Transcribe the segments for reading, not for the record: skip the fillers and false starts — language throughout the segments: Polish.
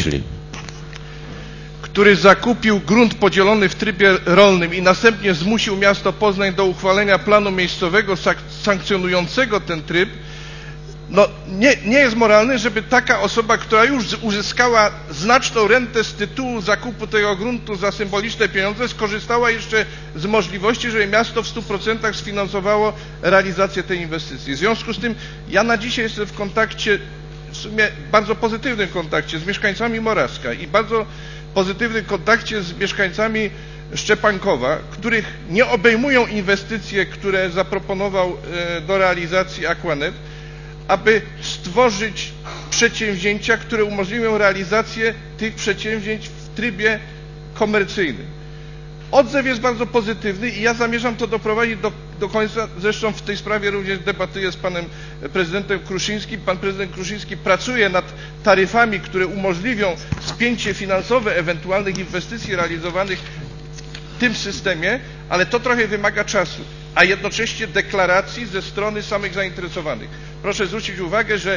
który zakupił grunt podzielony w trybie rolnym i następnie zmusił miasto Poznań do uchwalenia planu miejscowego sankcjonującego ten tryb, no nie jest moralny, żeby taka osoba, która już uzyskała znaczną rentę z tytułu zakupu tego gruntu za symboliczne pieniądze, skorzystała jeszcze z możliwości, żeby miasto w 100% sfinansowało realizację tej inwestycji. W związku z tym ja na dzisiaj jestem w kontakcie, w sumie bardzo pozytywnym kontakcie z mieszkańcami Morawska i bardzo pozytywnym kontakcie z mieszkańcami Szczepankowa, których nie obejmują inwestycje, które zaproponował do realizacji Aquanet, aby stworzyć przedsięwzięcia, które umożliwią realizację tych przedsięwzięć w trybie komercyjnym. Odzew jest bardzo pozytywny i ja zamierzam to doprowadzić do końca. Zresztą w tej sprawie również debatuję z panem prezydentem Kruszyńskim. Pan prezydent Kruszyński pracuje nad taryfami, które umożliwią spięcie finansowe ewentualnych inwestycji realizowanych w tym systemie, ale to trochę wymaga czasu, a jednocześnie deklaracji ze strony samych zainteresowanych. Proszę zwrócić uwagę, że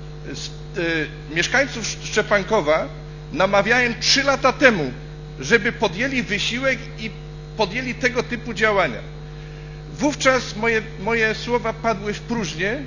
mieszkańców Szczepankowa namawiałem 3 lata temu, żeby podjęli wysiłek i podjęli tego typu działania. Wówczas moje słowa padły w próżnię.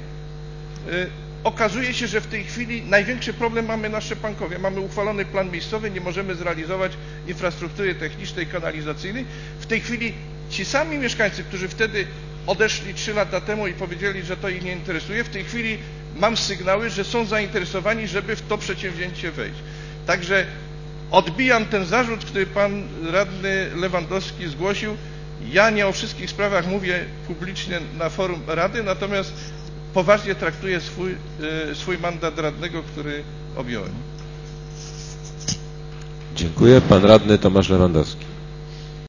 Okazuje się, że w tej chwili największy problem mamy na Szczepankowie. Mamy uchwalony plan miejscowy, nie możemy zrealizować infrastruktury technicznej, kanalizacyjnej. W tej chwili ci sami mieszkańcy, którzy wtedy odeszli 3 lata temu i powiedzieli, że to ich nie interesuje, w tej chwili mam sygnały, że są zainteresowani, żeby w to przedsięwzięcie wejść. Także odbijam ten zarzut, który pan radny Lewandowski zgłosił. Ja nie o wszystkich sprawach mówię publicznie na forum Rady, natomiast poważnie traktuję swój mandat radnego, który objąłem. Dziękuję. Pan radny Tomasz Lewandowski.